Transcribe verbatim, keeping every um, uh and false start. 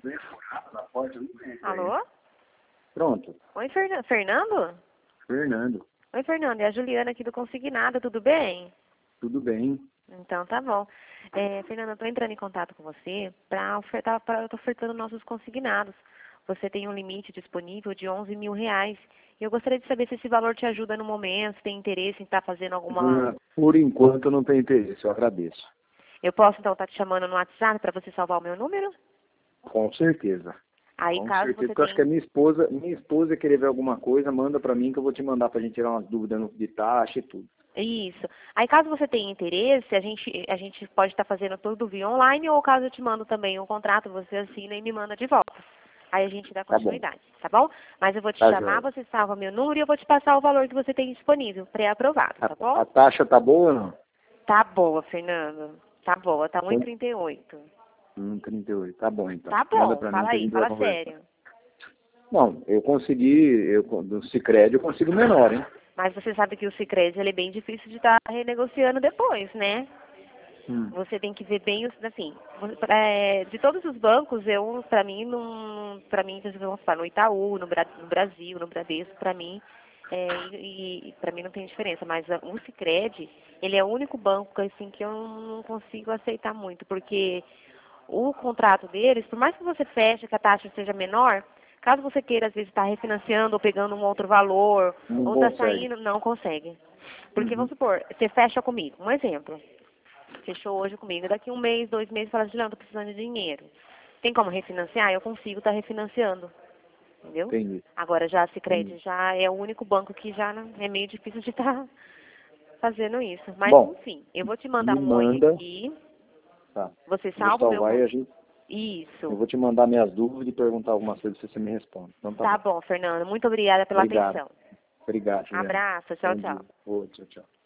Alô? Pronto. Oi, Fernan- Fernando? Fernando, Oi, Fernando. É a Juliana aqui do Consignado, tudo bem? tudo bem? Então tá bom. É, Fernando, eu tô entrando em contato com você para ofertar, pra, eu tô ofertando nossos consignados. Você tem um limite disponível de onze mil reais. E eu gostaria de saber se esse valor te ajuda no momento, se tem interesse em estar fazendo alguma... Ah, Por enquanto eu não tenho interesse, eu agradeço. Eu posso então estar te chamando no WhatsApp para você salvar o meu número? Com certeza. Aí Com caso certeza, você porque eu acho que a tenha... minha esposa, minha esposa querer ver alguma coisa, manda pra mim que eu vou te mandar pra gente tirar umas dúvidas no- de taxa e tudo. Isso. Aí caso você tenha interesse, a gente, a gente pode estar fazendo tudo via online, ou caso eu te mando também um contrato, você assina e me manda de volta. Aí a gente dá Tá bom. continuidade, tá bom? Mas eu vou te Tá chamar, joia. você salva meu número e eu vou te passar o valor que você tem disponível, pré-aprovado, A, tá bom? a taxa tá boa ou não? Tá boa, Fernando. Tá boa, tá um e Quanto? trinta e oito. Hum, trinta e oito. Tá bom então. Tá Manda bom, pra mim fala que a aí, gente vai fala conversar. sério. Não, eu consegui, eu, do Sicredi eu consigo menor, hein? Mas você sabe que o Sicredi ele é bem difícil de estar renegociando depois, né? Hum. Você tem que ver bem, os- assim, é, de todos os bancos, eu, pra mim, não, pra mim, vamos falar, no Itaú, no, Bra- no Brasil, no Bradesco, pra mim, é, e, e pra mim não tem diferença, mas a- o Sicredi, ele é o único banco, assim, que eu não consigo aceitar muito, porque o contrato deles, por mais que você feche que a taxa seja menor, caso você queira, às vezes, estar refinanciando ou pegando um outro valor, Não ou tá consegue. saindo, não consegue. Porque, Uhum. vamos supor, você fecha comigo, um exemplo. Fechou hoje comigo. Daqui um mês, dois meses, fala, Juliana, tô precisando de dinheiro. Tem como refinanciar? Eu consigo estar refinanciando. Entendeu? Entendi. Agora já a Sicredi Entendi. já é o único banco que já não- é meio difícil de estar fazendo isso. Mas Bom, enfim, eu vou te mandar me um oi manda. aqui. Tá. Você Vou salva o meu. salvar e a gente. Eu Isso. vou te mandar minhas dúvidas e perguntar algumas coisas se você me responde. Então tá Tá bom. bom, Fernando. Muito obrigada pela Obrigado. atenção. Obrigado, Juliana. Abraço. Tchau, Bom tchau. dia. Ô, tchau, tchau.